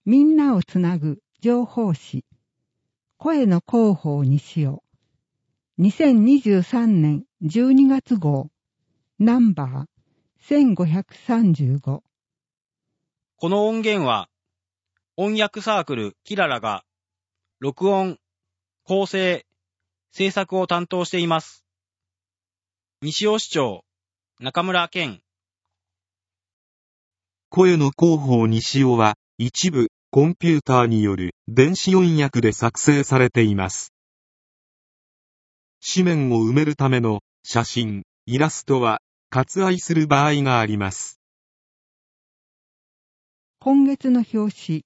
みんなをつなぐ情報誌、声の広報にしよう。2023年12月号、ナンバー1535。 この音源は、音訳サークルキララが、録音、構成、制作を担当しています。西尾市長、中村健。 声の広報西尾は、一部、コンピューターによる電子音訳で作成されています。紙面を埋めるための写真、イラストは割愛する場合があります。 今月の表紙。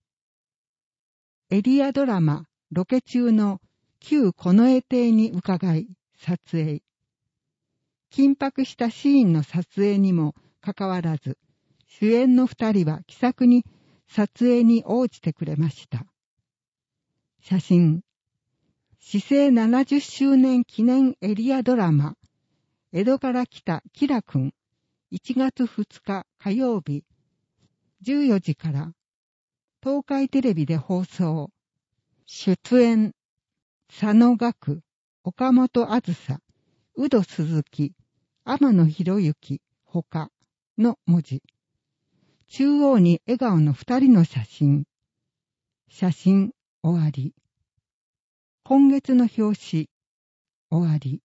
エリアドラマロケ中の旧近衛邸に伺い撮影。緊迫したシーンの撮影にもかかわらず、主演の二人は気さくに撮影に応じてくれました。写真。市政70周年記念エリアドラマ、江戸から来たキラくん、1月2日火曜日、14時から、東海テレビで放送。出演、佐野岳、岡本あずさ、宇戸鈴木、天野博之、ほかの文字。中央に笑顔の二人の写真。写真、終わり。今月の表紙、終わり。